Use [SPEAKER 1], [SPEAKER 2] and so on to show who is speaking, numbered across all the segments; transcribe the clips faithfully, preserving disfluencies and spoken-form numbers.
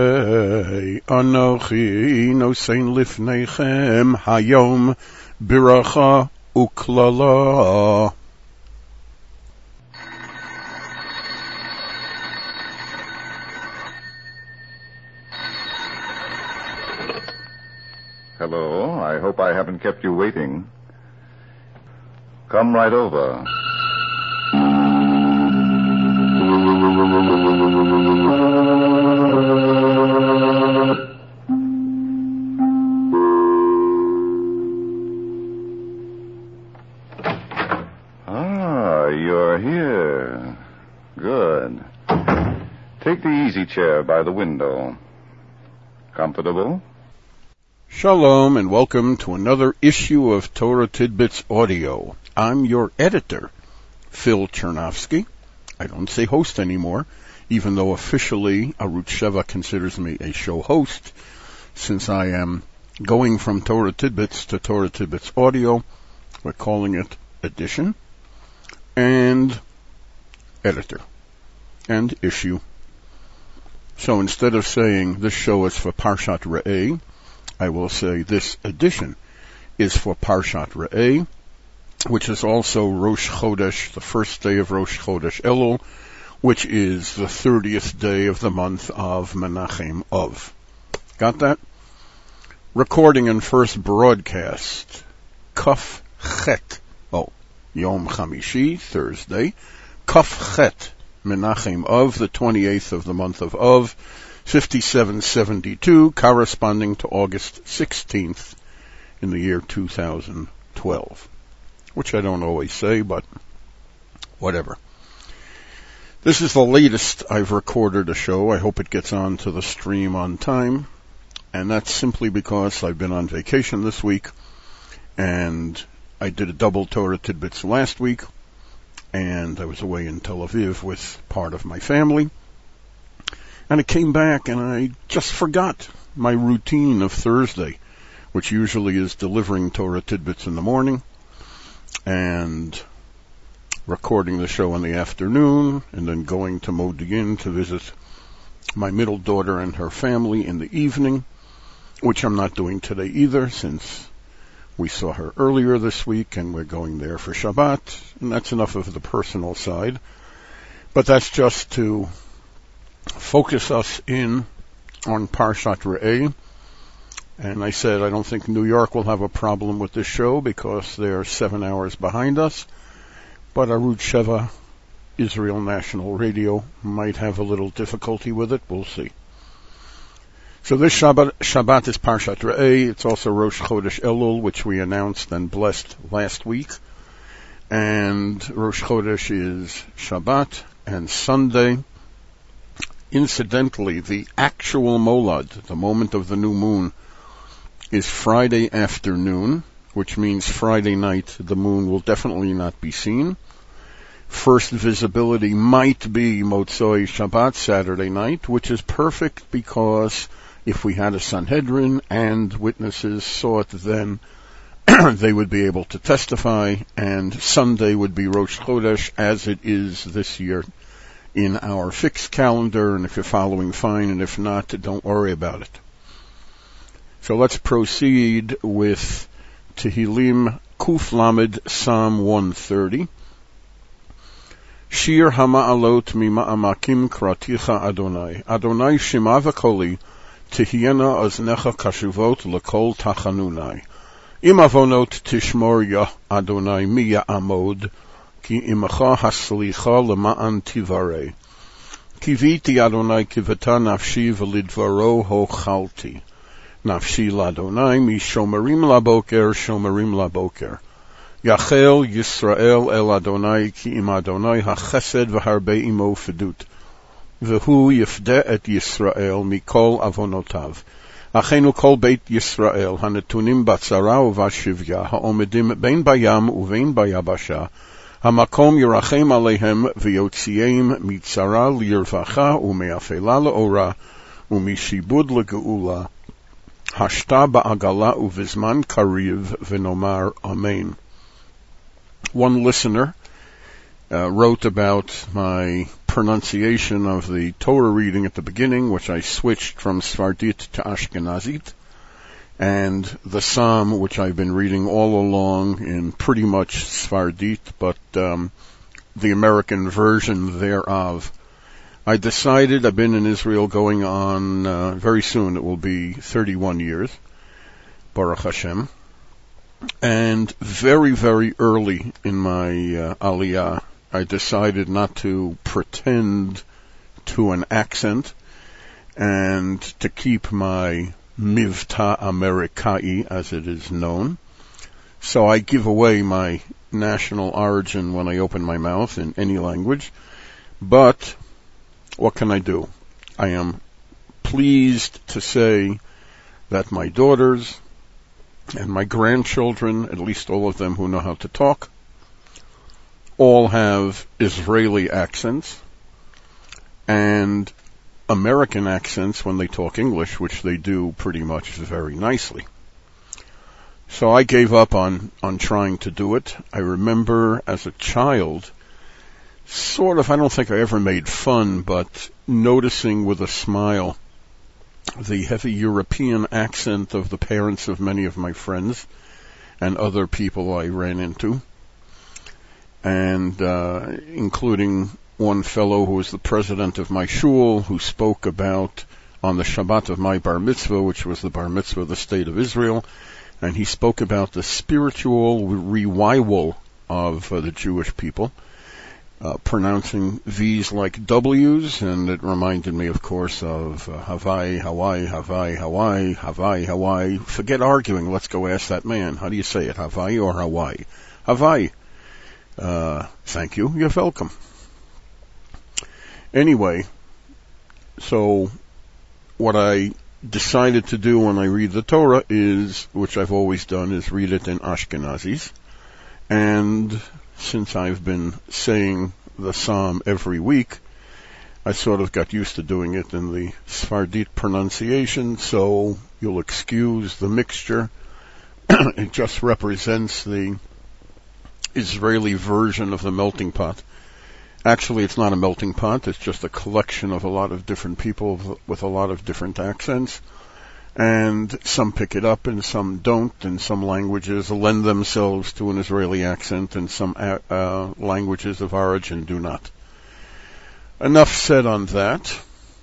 [SPEAKER 1] Harei Anochi Nosein Lifneichem Hayom Biracha Uklala.
[SPEAKER 2] Hello, I hope I haven't kept you waiting. Come right over. Ah, you're here. Good. Take the easy chair by the window. Comfortable?
[SPEAKER 1] Shalom and welcome to another issue of Torah Tidbits Audio. I'm your editor, Phil Chernovsky. I don't say host anymore, even though officially Arutz Sheva considers me a show host, since I am going from Torah Tidbits to Torah Tidbits Audio. We're calling it edition and editor and issue. So instead of saying this show is for Parshat Re'eh, I will say this edition is for Parshat Re'eh, which is also Rosh Chodesh, the first day of Rosh Chodesh Elul, which is the thirtieth day of the month of Menachem Av. Got that? Recording and first broadcast, Kaf Chet, oh, Yom Chamishi, Thursday, Kaf Chet, Menachem Av, the twenty-eighth of the month of Av, fifty-seven seventy-two, corresponding to August sixteenth in the year two thousand twelve, which I don't always say, but whatever. This is the latest I've recorded a show. I hope it gets on to the stream on time, and that's simply because I've been on vacation this week, and I did a double Torah Tidbits last week, and I was away in Tel Aviv with part of my family. And I came back and I just forgot my routine of Thursday, which usually is delivering Torah Tidbits in the morning and recording the show in the afternoon and then going to Modi'in to visit my middle daughter and her family in the evening, which I'm not doing today either since we saw her earlier this week and we're going there for Shabbat, and that's enough of the personal side. But that's just to focus us in on Parshat Re'eh. And I said I don't think New York will have a problem with this show because they're seven hours behind us. But Arutz Sheva, Israel National Radio, might have a little difficulty with it. We'll see. So this Shabbat, Shabbat is Parshat Re'eh. It's also Rosh Chodesh Elul, which we announced and blessed last week. And Rosh Chodesh is Shabbat and Sunday. Incidentally, the actual molad, the moment of the new moon, is Friday afternoon, which means Friday night the moon will definitely not be seen. First visibility might be Motzoi Shabbat, Saturday night, which is perfect because if we had a Sanhedrin and witnesses saw it then, they would be able to testify, and Sunday would be Rosh Chodesh as it is this year in our fixed calendar, and if you're following, fine, and if not, don't worry about it. So let's proceed with Tehillim Kuf Lamed, Psalm one thirty. Shir Hama'alot Mima'amakim Kraticha Adonai. Adonai Shema V'koli, Tehiena Oznecha Kashuvot L'kol Tachanunai. Im Avonot Tishmor Ya Adonai Mi Ya'amod, Ki imacha haslicha lema'an tivarei. Kiviti Adonai kivata nafshi v'lidvaro hochalti. Nafshi l'Adonai mi shomerim laboker shomerim laboker. Yachel Yisrael el Adonai ki im Adonai hachesed v'harbe imo fedut. V'hu yifde et Yisrael mikol avonotav. Achenu kol beit Yisrael hanetunim batzara uvashivya haomedim bein bayam uvein bayabasha. Hamakom Yerachem Aleihem V'yotziyeim Mitzara L'Yirvacha U'me'afela L'Ora U'mishibud L'Geula Hashta Ba'agala U'vizman Kariv V'nomar Amen. One listener uh, wrote about my pronunciation of the Torah reading at the beginning, which I switched from Sfardit to Ashkenazit, and the Psalm, which I've been reading all along in pretty much Sfardit, but um, the American version thereof. I decided, I've been in Israel going on, uh, very soon it will be thirty-one years, Baruch Hashem, and very, very early in my uh, Aliyah, I decided not to pretend to an accent and to keep my Mivta Amerikai, as it is known. So I give away my national origin when I open my mouth in any language. But what can I do? I am pleased to say that my daughters and my grandchildren, at least all of them who know how to talk, all have Israeli accents and American accents when they talk English, which they do pretty much very nicely. So I gave up on, on trying to do it. I remember as a child, sort of, I don't think I ever made fun, but noticing with a smile the heavy European accent of the parents of many of my friends and other people I ran into, and uh, including one fellow who was the president of my shul, who spoke about, on the Shabbat of my bar mitzvah, which was the bar mitzvah of the state of Israel, and he spoke about the spiritual revival of uh, the Jewish people, uh, pronouncing V's like W's, and it reminded me, of course, of uh, Hawaii, Hawaii, Hawaii, Hawaii, Hawaii, Hawaii. Forget arguing, let's go ask that man. How do you say it, Hawaii or Hawaii? Hawaii. Uh, thank you, you're welcome. Anyway, so what I decided to do when I read the Torah is, which I've always done, is read it in Ashkenazis. And since I've been saying the Psalm every week, I sort of got used to doing it in the Sfardit pronunciation, so you'll excuse the mixture. It just represents the Israeli version of the melting pot. Actually, it's not a melting pot, it's just a collection of a lot of different people with a lot of different accents. And some pick it up and some don't, and some languages lend themselves to an Israeli accent and some uh, languages of origin do not. Enough said on that.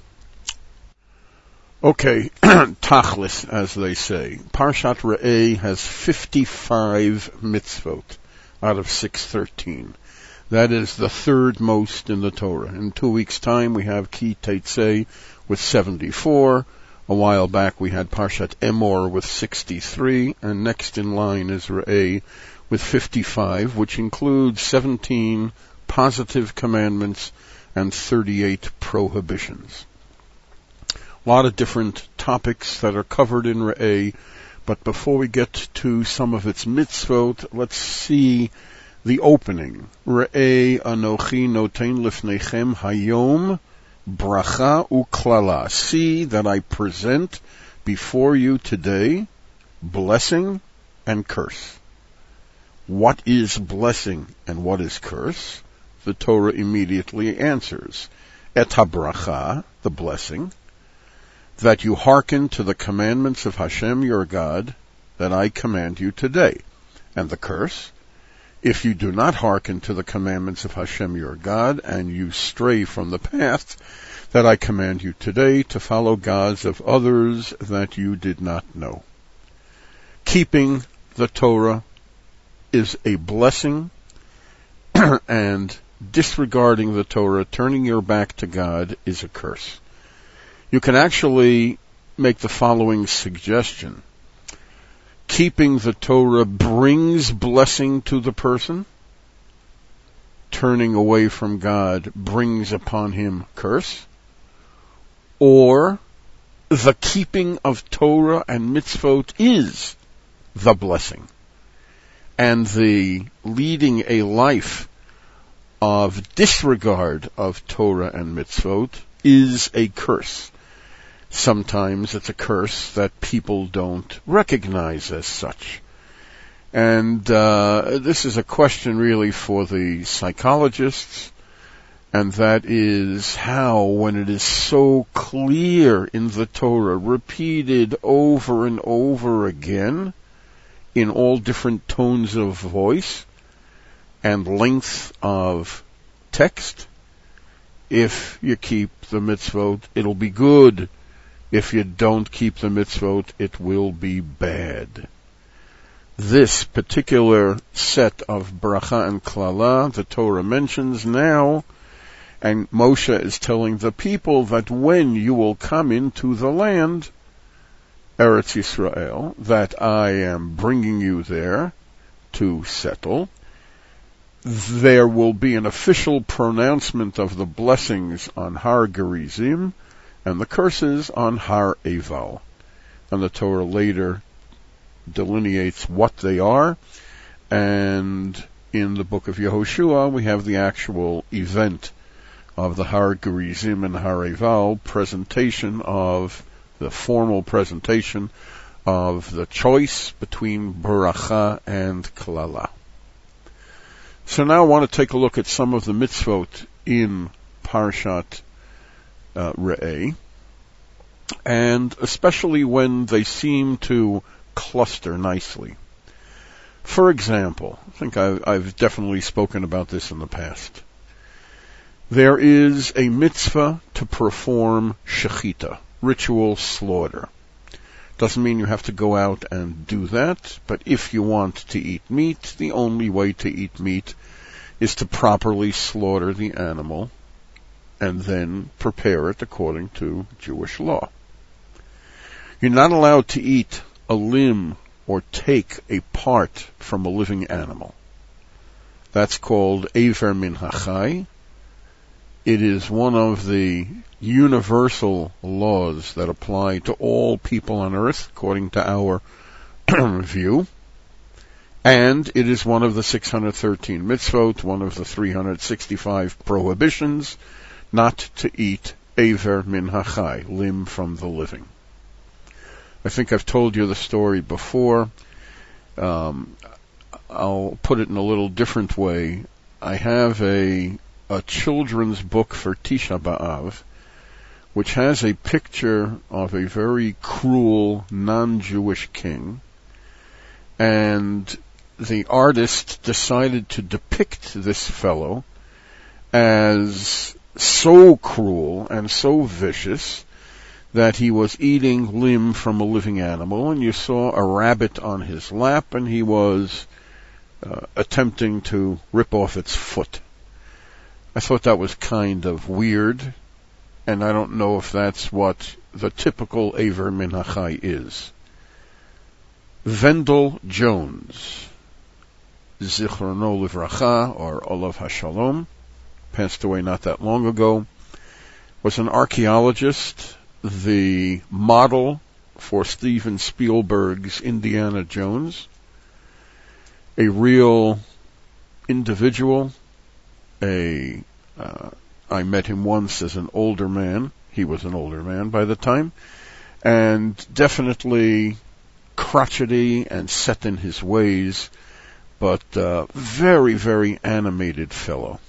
[SPEAKER 1] Okay, Tachlis, as they say. Parshat Re'eh has fifty-five mitzvot out of six thirteen. That is the third most in the Torah. In two weeks' time, we have Ki Teitzei with seventy-four. A while back, we had Parshat Emor with sixty-three. And next in line is Re'eh with fifty-five, which includes seventeen positive commandments and thirty-eight prohibitions. A lot of different topics that are covered in Re'eh. But before we get to some of its mitzvot, let's see the opening. Re'eh anochi noten lifnechem hayom bracha uklala. See that I present before you today blessing and curse. What is blessing and what is curse? The Torah immediately answers. Et habracha, the blessing, that you hearken to the commandments of Hashem your God, that I command you today. And the curse, if you do not hearken to the commandments of Hashem your God, and you stray from the path that I command you today to follow gods of others that you did not know. Keeping the Torah is a blessing, and disregarding the Torah, turning your back to God, is a curse. You can actually make the following suggestion. Keeping the Torah brings blessing to the person. Turning away from God brings upon him curse. Or the keeping of Torah and mitzvot is the blessing. And the leading a life of disregard of Torah and mitzvot is a curse. Sometimes it's a curse that people don't recognize as such. And uh, this is a question really for the psychologists And that is how, when it is so clear in the Torah, repeated over and over again, in all different tones of voice and length of text, if you keep the mitzvot, it'll be good. If you don't keep the mitzvot, it will be bad. This particular set of bracha and klala, the Torah mentions now, and Moshe is telling the people that when you will come into the land, Eretz Yisrael, that I am bringing you there to settle, there will be an official pronouncement of the blessings on Har Gerizim and the curses on Har Eval. And the Torah later delineates what they are, and in the book of Yehoshua we have the actual event of the Har Gerizim and Har Eval presentation of the formal presentation of the choice between Beracha and Klala. So now I want to take a look at some of the mitzvot in Parshat uh, Re'eh, and especially when they seem to cluster nicely. For example, I think I've, I've definitely spoken about this in the past. There is a mitzvah to perform shechita, ritual slaughter. Doesn't mean you have to go out and do that, but if you want to eat meat, the only way to eat meat is to properly slaughter the animal and then prepare it according to Jewish law. You're not allowed to eat a limb or take a part from a living animal. That's called Eiver min hachai. It is one of the universal laws that apply to all people on earth, according to our view. And it is one of the six hundred thirteen mitzvot, one of the three hundred sixty-five prohibitions, not to eat Eiver min hachai, limb from the living. I think I've told you the story before. Um, I'll put it in a little different way. I have a a children's book for Tisha B'Av, which has a picture of a very cruel non-Jewish king, and the artist decided to depict this fellow as so cruel and so vicious that he was eating limb from a living animal, and you saw a rabbit on his lap, and he was uh, attempting to rip off its foot. I thought that was kind of weird, and I don't know if that's what the typical Eiver min hachai is. Wendell Jones, Zichrono Livracha, or Olav HaShalom, passed away not that long ago, was an archaeologist, the model for Steven Spielberg's Indiana Jones, a real individual. A, uh, I met him once as an older man. He was an older man by the time, and definitely crotchety and set in his ways, but uh, very, very animated fellow.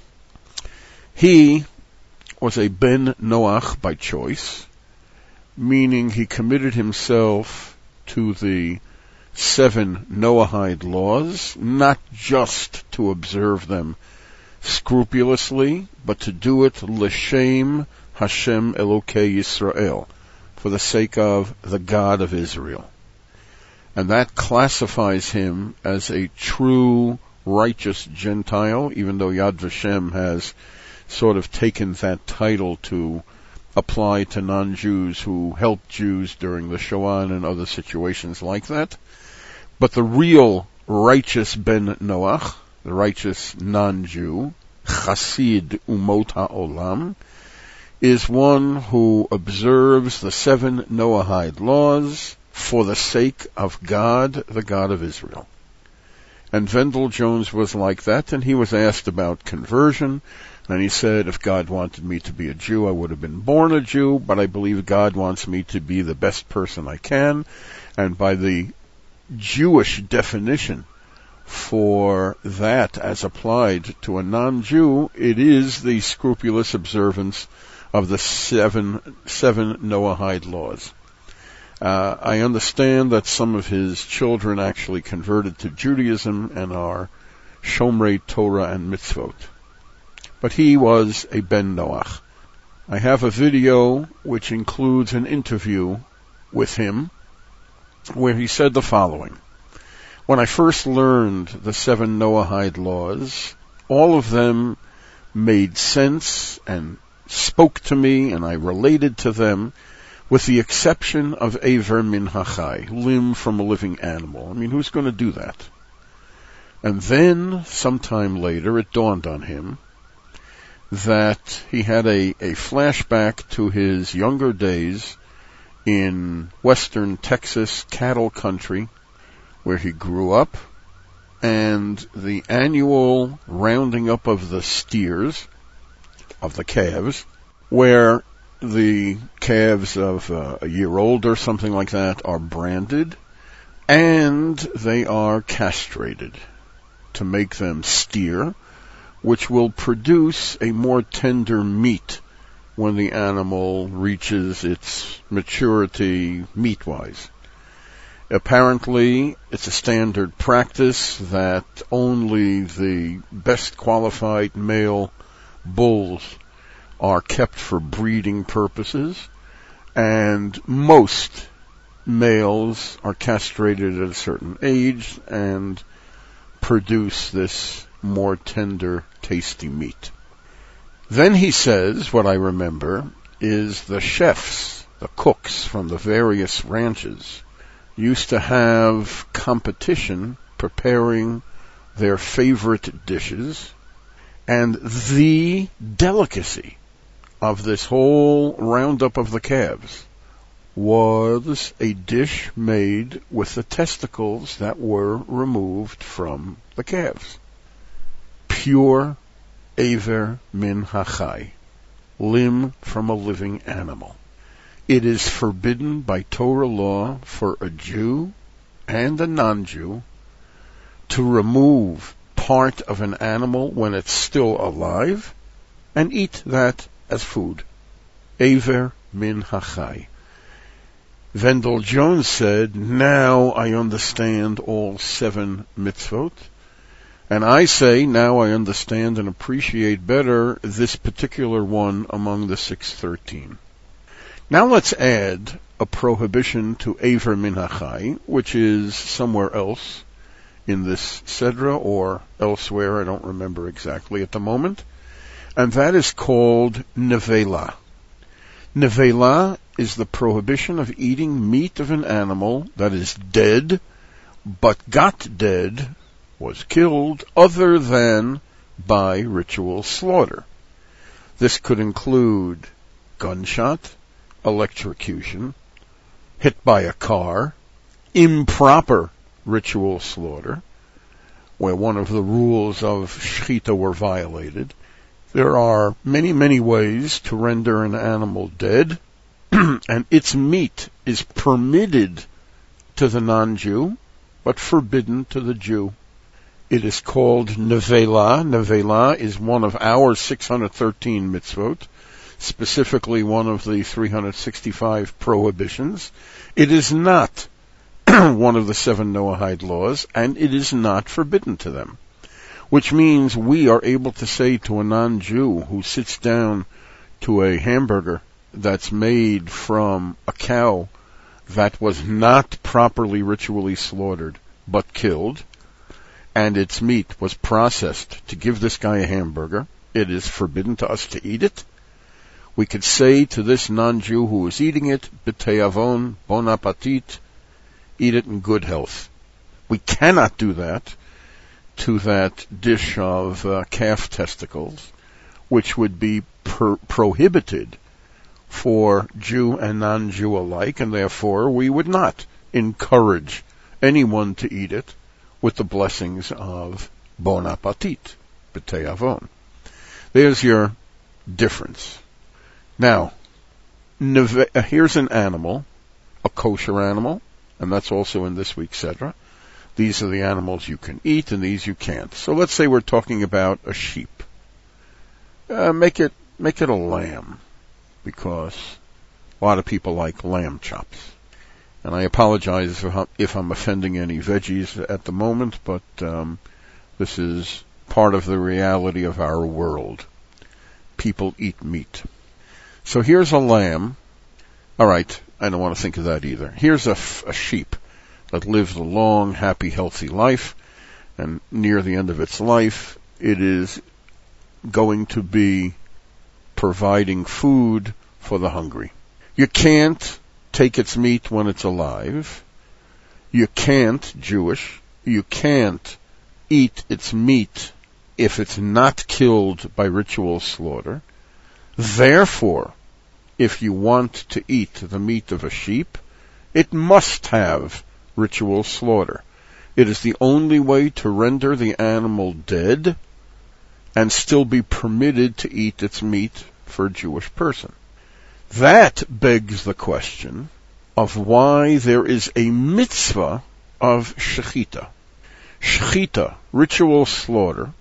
[SPEAKER 1] He was a Ben Noach by choice, meaning he committed himself to the seven Noahide laws, not just to observe them scrupulously, but to do it l'shem Hashem Elokei Yisrael, for the sake of the God of Israel. And that classifies him as a true righteous Gentile, even though Yad Vashem has sort of taken that title to apply to non-Jews who helped Jews during the Shoah and other situations like that. But the real righteous Ben Noach, the righteous non-Jew, Chasid Umot HaOlam, is one who observes the seven Noahide laws for the sake of God, the God of Israel. And Wendell Jones was like that, and he was asked about conversion, and he said, if God wanted me to be a Jew, I would have been born a Jew, but I believe God wants me to be the best person I can, and by the Jewish definition for that as applied to a non-Jew, it is the scrupulous observance of the seven, seven Noahide laws. Uh, I understand that some of his children actually converted to Judaism and are Shomrei Torah and Mitzvot. But he was a Ben Noach. I have a video which includes an interview with him where he said the following. When I first learned the seven Noahide laws, all of them made sense and spoke to me, and I related to them, with the exception of Eiver min hachai, limb from a living animal. I mean, who's going to do that? And then, sometime later, it dawned on him that he had a, a flashback to his younger days in western Texas cattle country, where he grew up, and the annual rounding up of the steers, of the calves, where the calves of uh, a year old or something like that are branded, and they are castrated to make them steer, which will produce a more tender meat when the animal reaches its maturity meat-wise. Apparently, it's a standard practice that only the best qualified male bulls are kept for breeding purposes, and most males are castrated at a certain age and produce this more tender, tasty meat. Then he says, what I remember, is the chefs, the cooks from the various ranches, used to have competition preparing their favorite dishes, and the delicacy of this whole roundup of the calves was a dish made with the testicles that were removed from the calves. Pure Eiver min hachai, limb from a living animal. It is forbidden by Torah law for a Jew and a non-Jew to remove part of an animal when it's still alive and eat that as food. Eiver min hachai. Wendell Jones said, now I understand all seven mitzvot. And I say, now I understand and appreciate better this particular one among the six thirteen. Now let's add a prohibition to Eiver min hachai, which is somewhere else in this Sedra or elsewhere, I don't remember exactly at the moment, and that is called Nevela. Nevela is the prohibition of eating meat of an animal that is dead, but got dead, was killed, other than by ritual slaughter. This could include gunshot, electrocution, hit by a car, improper ritual slaughter, where one of the rules of shechita were violated. There are many, many ways to render an animal dead, and its meat is permitted to the non-Jew, but forbidden to the Jew. It is called Nevela. Nevela is one of our six hundred thirteen mitzvot, specifically one of the three hundred sixty-five prohibitions. It is not one of the seven Noahide laws, and it is not forbidden to them. Which means we are able to say to a non-Jew who sits down to a hamburger that's made from a cow that was not properly ritually slaughtered, but killed, and its meat was processed to give this guy a hamburger, it is forbidden to us to eat it. We could say to this non-Jew who is eating it, b'te'avon, bon appetit, eat it in good health. We cannot do that to that dish of uh, calf testicles, which would be per- prohibited for Jew and non-Jew alike, and therefore we would not encourage anyone to eat it with the blessings of bon appetit, b'te'avon. There's your difference. Now, neve- here's an animal, a kosher animal, and that's also in this week's Sedra. these are the animals you can eat and these you can't. So let's say we're talking about a sheep. Uh, make it, make it a lamb, because a lot of people like lamb chops. And I apologize if I'm offending any veggies at the moment, but um, this is part of the reality of our world. People eat meat. So here's a lamb. All right, I don't want to think of that either. Here's a, f- a sheep that lived a long, happy, healthy life, and near the end of its life, it is going to be providing food for the hungry. You can't take its meat when it's alive. You can't, Jewish, you can't eat its meat if it's not killed by ritual slaughter. Therefore, if you want to eat the meat of a sheep, it must have ritual slaughter. It is the only way to render the animal dead and still be permitted to eat its meat for a Jewish person. That begs the question of why there is a mitzvah of shechita. Shechita, ritual slaughter,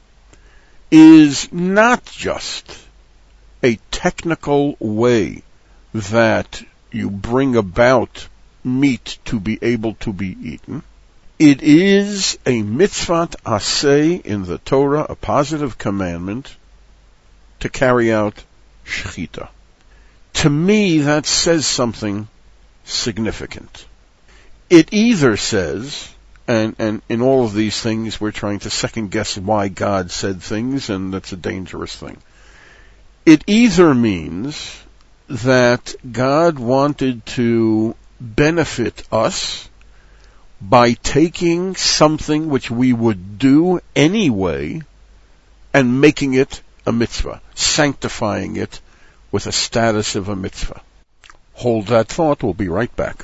[SPEAKER 1] is not just a technical way that you bring about meat to be able to be eaten. It is a mitzvot aseh in the Torah, a positive commandment to carry out shechita. To me, that says something significant. It either says, and, and in all of these things we're trying to second guess why God said things, and that's a dangerous thing. It either means that God wanted to benefit us by taking something which we would do anyway and making it a mitzvah, sanctifying it with a status of a mitzvah. Hold that thought. We'll be right back.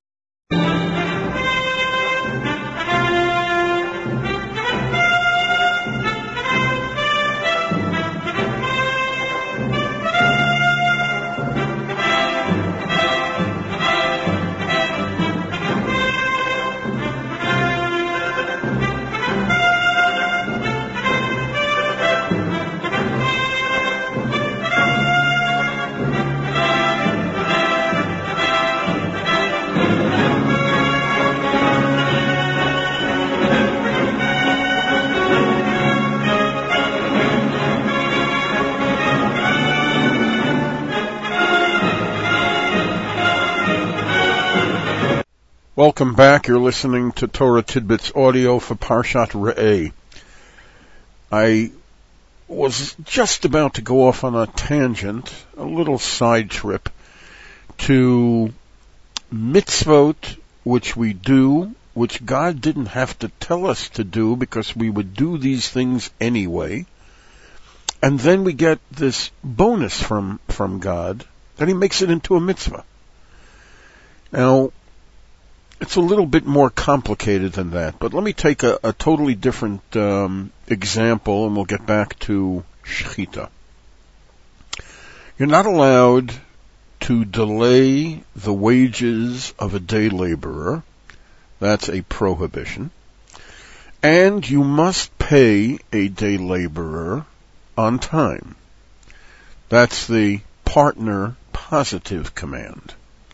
[SPEAKER 1] Welcome back. You're listening to Torah Tidbits audio for Parshat Re'eh. I was just about to go off on a tangent, a little side trip, to mitzvot which we do, which God didn't have to tell us to do because we would do these things anyway. And then we get this bonus from, from God that He makes it into a mitzvah. Now, it's a little bit more complicated than that, but let me take a, a totally different um, example, and we'll get back to shechita. You're not allowed to delay the wages of a day laborer. That's a prohibition. And you must pay a day laborer on time. That's the partner positive command.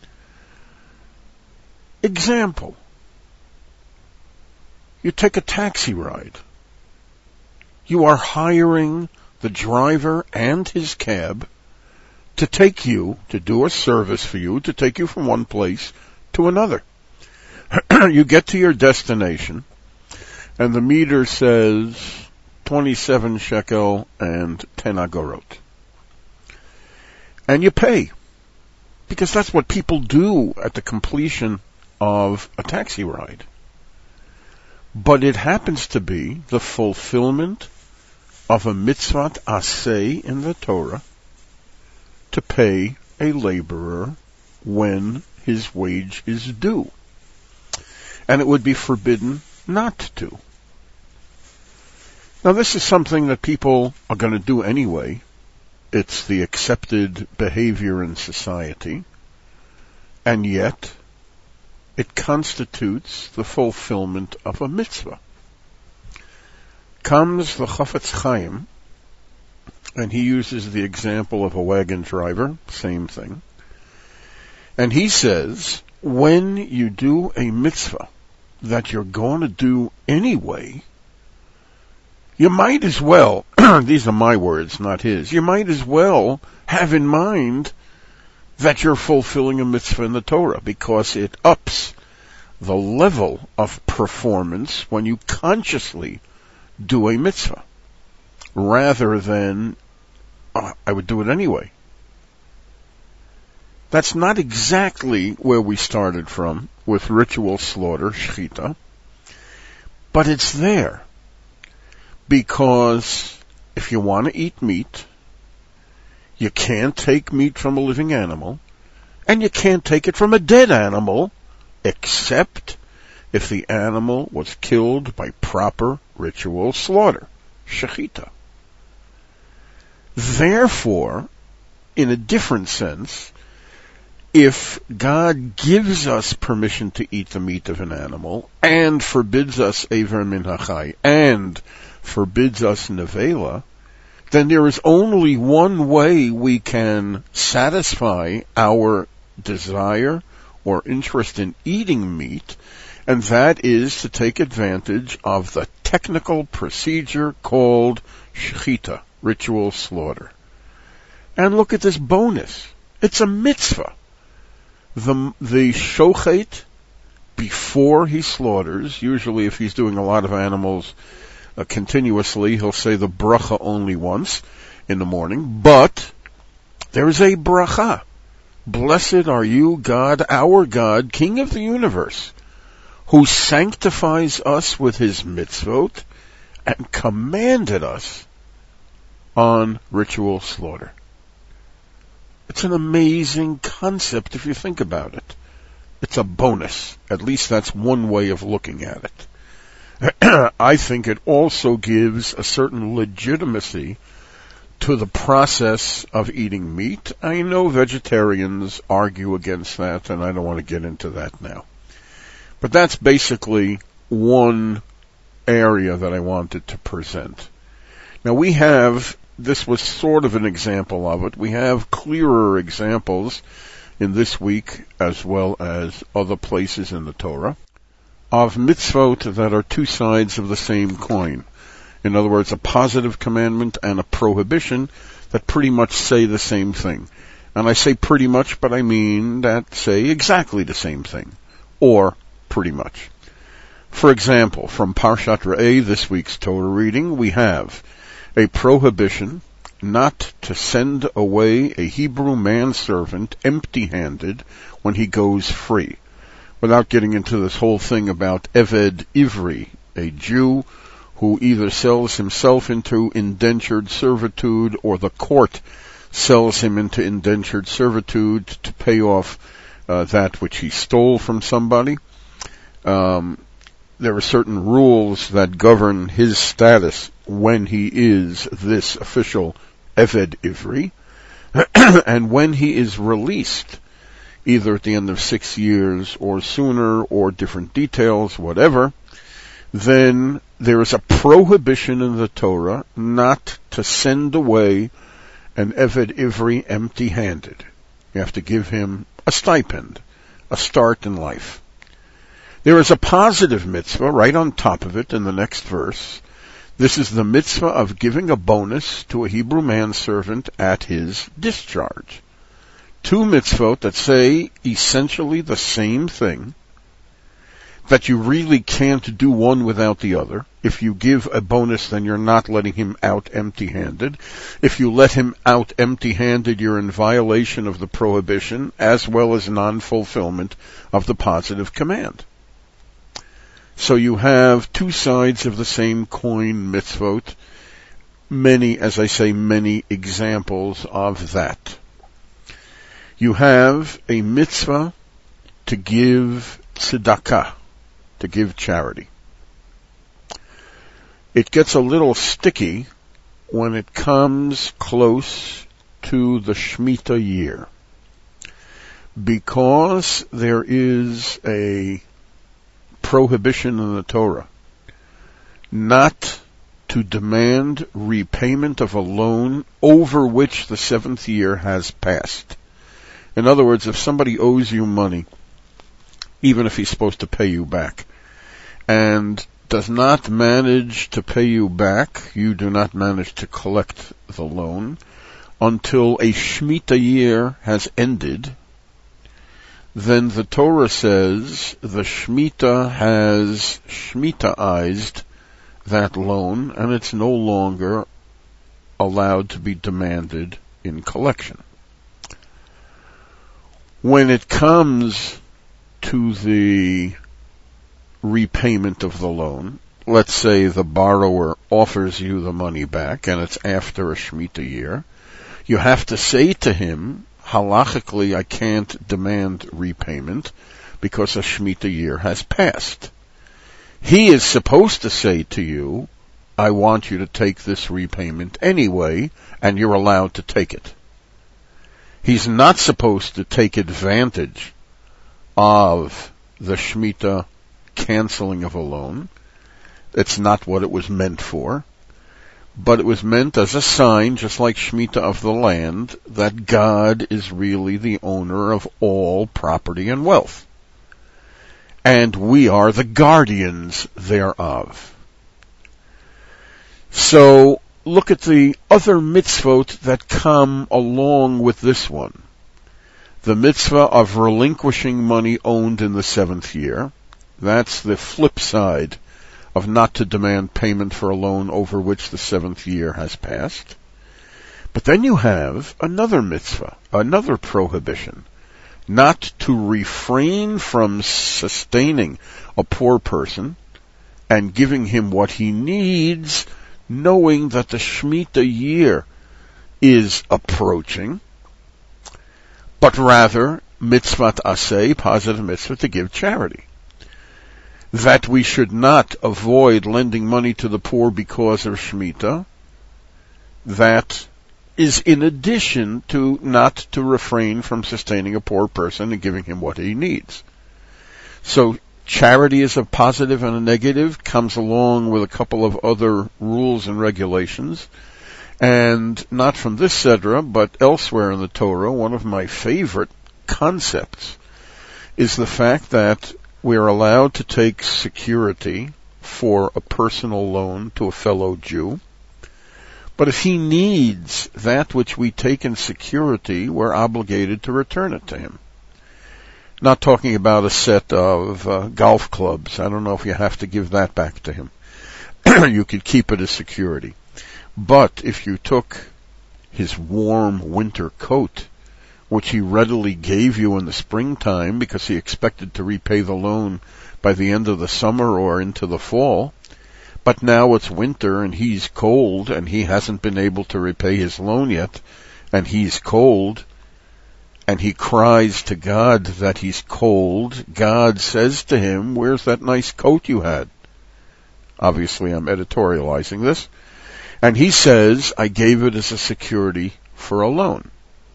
[SPEAKER 1] Example. You take a taxi ride. You are hiring the driver and his cab to take you, to do a service for you, to take you from one place to another. You get to your destination, and the meter says twenty-seven shekel and ten agorot. And you pay, because that's what people do at the completion of a taxi ride. But it happens to be the fulfillment of a mitzvot aseh in the Torah to pay a laborer when his wage is due. And it would be forbidden not to. Now, this is something that people are going to do anyway. It's the accepted behavior in society. And yet, it constitutes the fulfillment of a mitzvah. Comes the Chafetz Chaim, and he uses the example of a wagon driver, same thing. And he says, when you do a mitzvah that you're going to do anyway, you might as well, these are my words, not his, you might as well have in mind that you're fulfilling a mitzvah in the Torah, because it ups the level of performance when you consciously do a mitzvah, rather than, oh, I would do it anyway. That's not exactly where we started from with ritual slaughter, shechita, but it's there. Because if you want to eat meat, you can't take meat from a living animal, and you can't take it from a dead animal, except if the animal was killed by proper ritual slaughter, shechita. Therefore, in a different sense, if God gives us permission to eat the meat of an animal, and forbids us Eiver Min HaChai, and forbids us nevela, then there is only one way we can satisfy our desire or interest in eating meat, and that is to take advantage of the technical procedure called shechita, ritual slaughter. And look at this bonus. It's a mitzvah. The, the shochet, before he slaughters, usually if he's doing a lot of animals uh, continuously, he'll say the bracha only once in the morning, but there's a bracha. Blessed are you, God, our God, King of the universe, who sanctifies us with his mitzvot and commanded us on ritual slaughter. It's an amazing concept if you think about it. It's a bonus. At least that's one way of looking at it. I think it also gives a certain legitimacy to the process of eating meat. I know vegetarians argue against that, and I don't want to get into that now. But that's basically one area that I wanted to present. Now we have, this was sort of an example of it, we have clearer examples in this week as well as other places in the Torah of mitzvot that are two sides of the same coin. In other words, a positive commandment and a prohibition that pretty much say the same thing. And I say pretty much, but I mean that say exactly the same thing. Or pretty much. For example, from Parshat Re'eh, this week's Torah reading, we have a prohibition not to send away a Hebrew manservant empty-handed when he goes free. Without getting into this whole thing about Eved Ivri, a Jew who either sells himself into indentured servitude or the court sells him into indentured servitude to pay off uh, that which he stole from somebody. Um, there are certain rules that govern his status when he is this official Eved Ivri, and when he is released, either at the end of six years or sooner, or different details, whatever, then there is a prohibition in the Torah not to send away an Eved Ivri empty-handed. You have to give him a stipend, a start in life. There is a positive mitzvah right on top of it in the next verse. This is the mitzvah of giving a bonus to a Hebrew manservant at his discharge. Two mitzvot that say essentially the same thing, that you really can't do one without the other. If you give a bonus, then you're not letting him out empty-handed. If you let him out empty-handed, you're in violation of the prohibition, as well as non-fulfillment of the positive command. So you have two sides of the same coin, mitzvot. Many, as I say, many examples of that. You have a mitzvah to give tzedakah, to give charity. It gets a little sticky when it comes close to the Shemitah year, because there is a prohibition in the Torah not to demand repayment of a loan over which the seventh year has passed. In other words, if somebody owes you money, even if he's supposed to pay you back, and does not manage to pay you back, you do not manage to collect the loan until a Shemitah year has ended, then the Torah says the Shemitah has Shemitahized that loan, and it's no longer allowed to be demanded in collection. When it comes to the repayment of the loan, let's say the borrower offers you the money back and it's after a Shemitah year, you have to say to him, halachically, I can't demand repayment because a Shemitah year has passed. He is supposed to say to you, I want you to take this repayment anyway, and you're allowed to take it. He's not supposed to take advantage of the Shemitah canceling of a loan. It's not what it was meant for. But it was meant as a sign, just like Shemitah of the land, that God is really the owner of all property and wealth. And we are the guardians thereof. So, look at the other mitzvot that come along with this one. The mitzvah of relinquishing money owned in the seventh year. That's the flip side of not to demand payment for a loan over which the seventh year has passed. But then you have another mitzvah, another prohibition, not to refrain from sustaining a poor person and giving him what he needs, knowing that the Shemitah year is approaching, but rather mitzvat aseh, positive mitzvah, to give charity. That we should not avoid lending money to the poor because of Shemitah, that is in addition to not to refrain from sustaining a poor person and giving him what he needs. So charity is a positive and a negative, comes along with a couple of other rules and regulations. And not from this Sedra, but elsewhere in the Torah, one of my favorite concepts is the fact that we are allowed to take security for a personal loan to a fellow Jew. But if he needs that which we take in security, we're obligated to return it to him. Not talking about a set of uh, golf clubs. I don't know if you have to give that back to him. You could keep it as security. But if you took his warm winter coat, which he readily gave you in the springtime because he expected to repay the loan by the end of the summer or into the fall, but now it's winter and he's cold and he hasn't been able to repay his loan yet, and he's cold, and he cries to God that he's cold, God says to him, where's that nice coat you had? Obviously I'm editorializing this. And he says, I gave it as a security for a loan.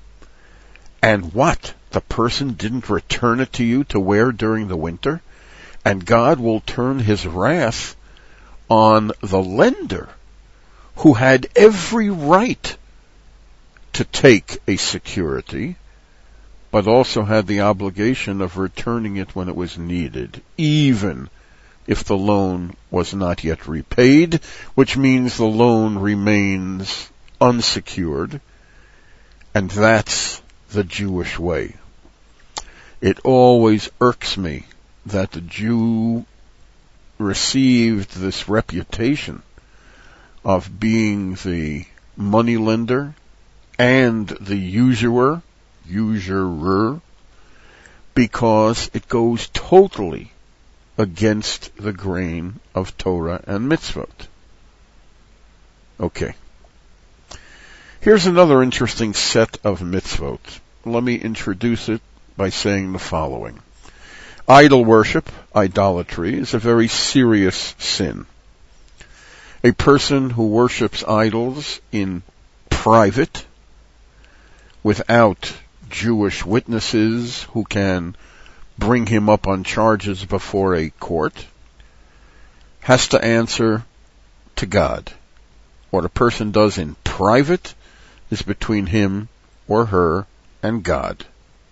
[SPEAKER 1] And what? The person didn't return it to you to wear during the winter? And God will turn his wrath on the lender, who had every right to take a security, but also had the obligation of returning it when it was needed, even if the loan was not yet repaid, which means the loan remains unsecured, and that's the Jewish way. It always irks me that the Jew received this reputation of being the moneylender and the usurer, usurer, because it goes totally against the grain of Torah and mitzvot. Okay. Here's another interesting set of mitzvot. Let me introduce it by saying the following. Idol worship, idolatry, is a very serious sin. A person who worships idols in private, without Jewish witnesses who can bring him up on charges before a court, has to answer to God. What a person does in private is between him or her and God.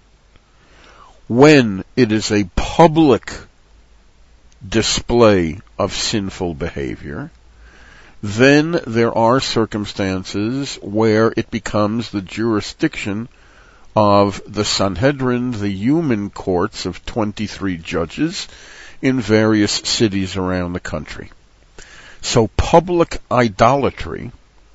[SPEAKER 1] When it is a public display of sinful behavior, then there are circumstances where it becomes the jurisdiction of the Sanhedrin, the human courts of twenty-three judges in various cities around the country. So public idolatry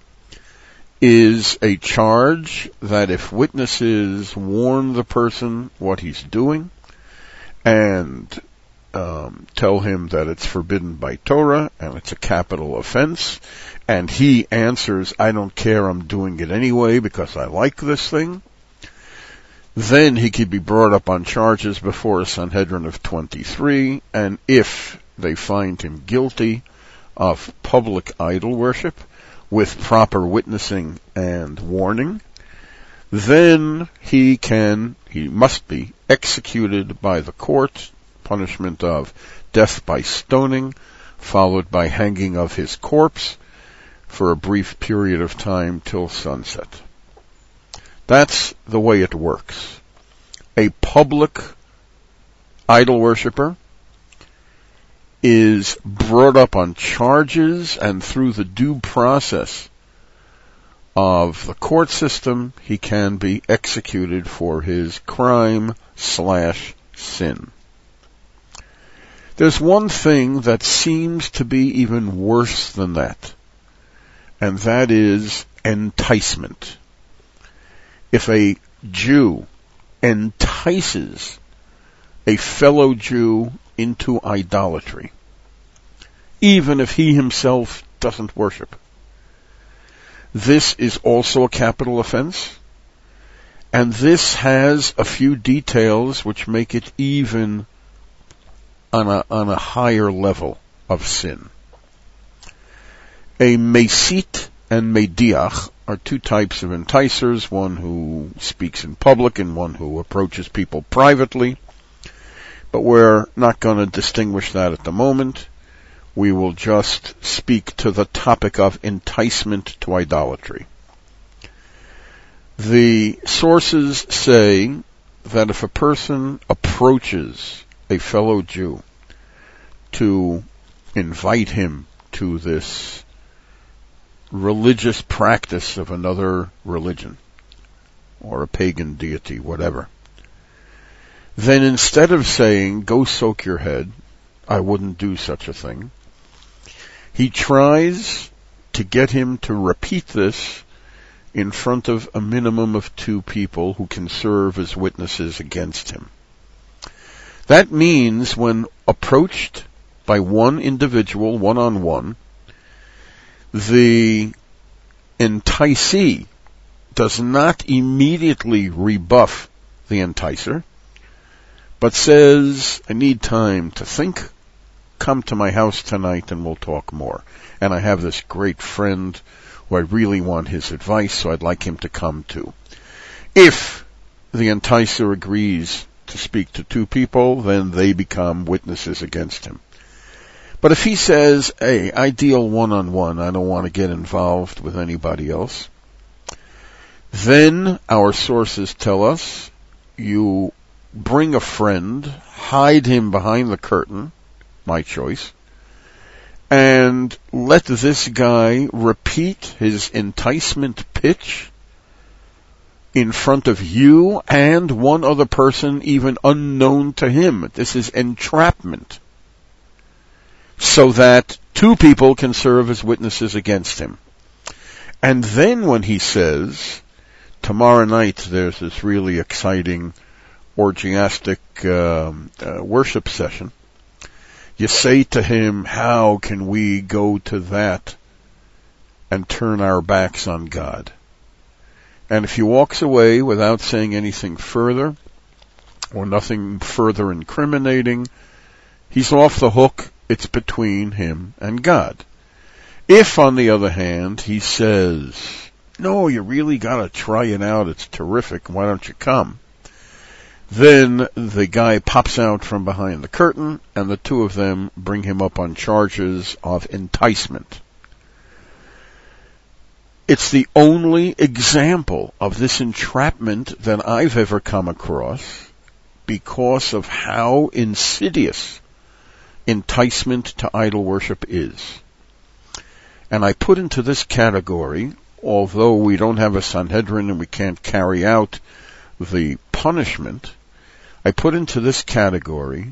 [SPEAKER 1] is a charge that if witnesses warn the person what he's doing and um, tell him that it's forbidden by Torah and it's a capital offense, and he answers, I don't care, I'm doing it anyway because I like this thing, then he could be brought up on charges before a Sanhedrin of twenty-three, and if they find him guilty of public idol worship with proper witnessing and warning, then he can, he must be executed by the court, punishment of death by stoning, followed by hanging of his corpse for a brief period of time till sunset. That's the way it works. A public idol worshiper is brought up on charges, and through the due process of the court system, he can be executed for his crime slash sin. There's one thing that seems to be even worse than that, and that is enticement. If a Jew entices a fellow Jew into idolatry, even if he himself doesn't worship, this is also a capital offense, and this has a few details which make it even on a, on a higher level of sin. A mesit and mediach are two types of enticers, one who speaks in public and one who approaches people privately. But we're not going to distinguish that at the moment. We will just speak to the topic of enticement to idolatry. The sources say that if a person approaches a fellow Jew to invite him to this religious practice of another religion or a pagan deity, whatever, then instead of saying, go soak your head, I wouldn't do such a thing, he tries to get him to repeat this in front of a minimum of two people who can serve as witnesses against him. That means when approached by one individual, one-on-one, the enticee does not immediately rebuff the enticer, but says, I need time to think, come to my house tonight and we'll talk more. And I have this great friend who I really want his advice, so I'd like him to come too. If the enticer agrees to speak to two people, then they become witnesses against him. But if he says, hey, I deal one-on-one, I don't want to get involved with anybody else, then our sources tell us you bring a friend, hide him behind the curtain, my choice, and let this guy repeat his enticement pitch in front of you and one other person even unknown to him. This is entrapment, so that two people can serve as witnesses against him. And then when he says, tomorrow night there's this really exciting orgiastic um, uh, worship session, you say to him, how can we go to that and turn our backs on God? And if he walks away without saying anything further, or nothing further incriminating, he's off the hook. It's between him and God. If, on the other hand, he says, no, you really gotta try it out. It's terrific. Why don't you come? Then the guy pops out from behind the curtain, and the two of them bring him up on charges of enticement. It's the only example of this entrapment that I've ever come across because of how insidious enticement to idol worship is. And I put into this category, although we don't have a Sanhedrin and we can't carry out the punishment, I put into this category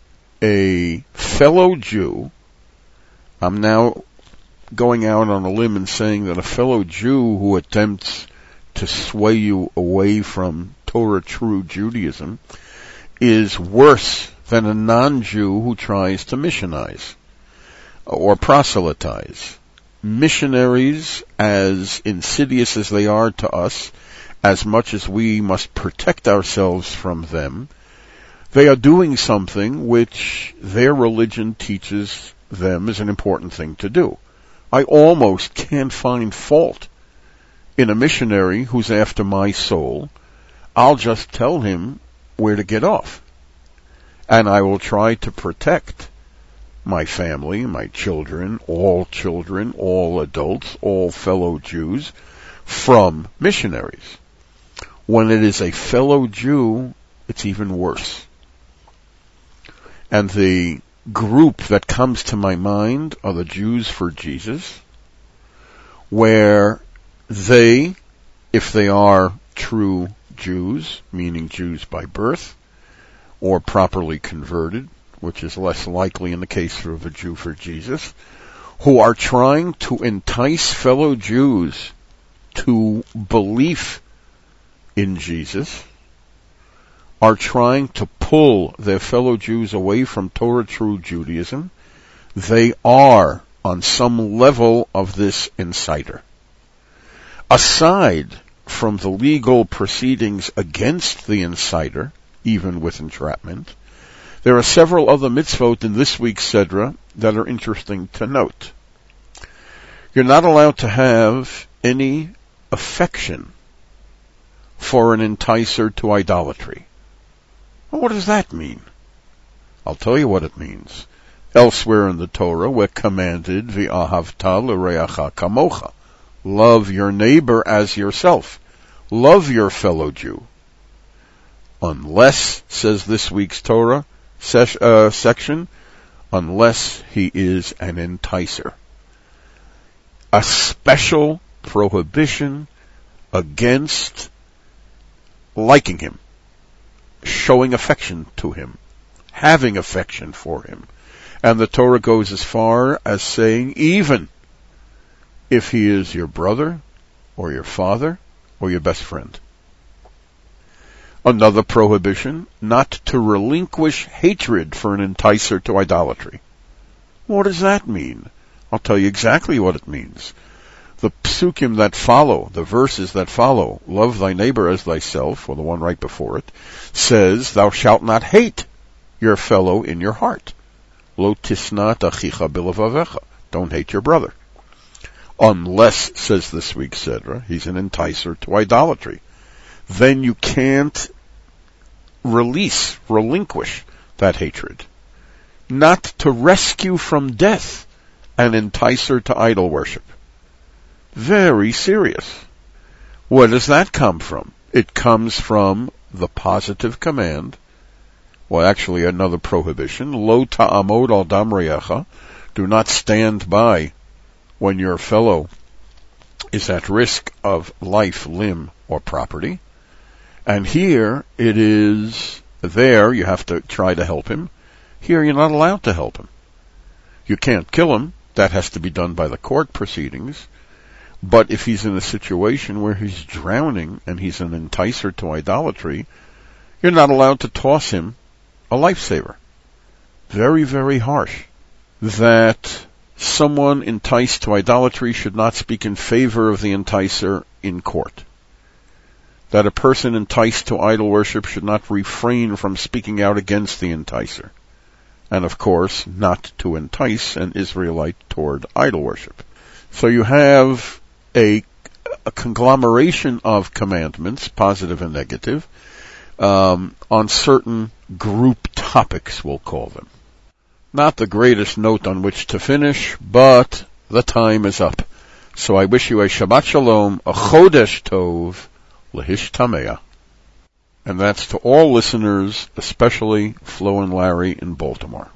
[SPEAKER 1] a fellow Jew. I'm now going out on a limb and saying that a fellow Jew who attempts to sway you away from Torah true Judaism is worse than a non-Jew who tries to missionize or proselytize. Missionaries, as insidious as they are to us, as much as we must protect ourselves from them, they are doing something which their religion teaches them is an important thing to do. I almost can't find fault in a missionary who's after my soul. I'll just tell him where to get off. And I will try to protect my family, my children, all children, all adults, all fellow Jews from missionaries. When it is a fellow Jew, it's even worse. And the group that comes to my mind are the Jews for Jesus, where they, if they are true Jews, meaning Jews by birth, or properly converted, which is less likely in the case of a Jew for Jesus, who are trying to entice fellow Jews to belief in Jesus, are trying to pull their fellow Jews away from Torah true Judaism. They are on some level of this inciter. Aside from the legal proceedings against the inciter, even with entrapment, there are several other mitzvot in this week's Sedra that are interesting to note. You're not allowed to have any affection for an enticer to idolatry. Well, what does that mean? I'll tell you what it means. Elsewhere in the Torah, we're commanded, V'ahavta l'reacha kamocha. Love your neighbor as yourself. Love your fellow Jew. Unless, says this week's Torah ses- uh, section, unless he is an enticer. A special prohibition against liking him, showing affection to him, having affection for him. And the Torah goes as far as saying, even if he is your brother, or your father, or your best friend. Another prohibition, not to relinquish hatred for an enticer to idolatry. What does that mean? I'll tell you exactly what it means. The psukim that follow, the verses that follow, love thy neighbor as thyself, or the one right before it, says, thou shalt not hate your fellow in your heart. Lo tisnat achicha bilavavecha. Don't hate your brother. Unless, says this week's Sedra, he's an enticer to idolatry. Then you can't release, relinquish that hatred. Not to rescue from death an enticer to idol worship. Very serious. Where does that come from? It comes from the positive command, well actually another prohibition, lo ta'amod al dam re'echa, do not stand by when your fellow is at risk of life, limb, or property. And here it is, there you have to try to help him. Here you're not allowed to help him. You can't kill him. That has to be done by the court proceedings. But if he's in a situation where he's drowning and he's an enticer to idolatry, you're not allowed to toss him a lifesaver. Very, very harsh. That someone enticed to idolatry should not speak in favor of the enticer in court. That a person enticed to idol worship should not refrain from speaking out against the enticer. And of course, not to entice an Israelite toward idol worship. So you have a a conglomeration of commandments, positive and negative, um, on certain group topics, we'll call them. Not the greatest note on which to finish, but the time is up. So I wish you a Shabbat Shalom, a Chodesh Tov, Lehishtameah. And that's to all listeners, especially Flo and Larry in Baltimore.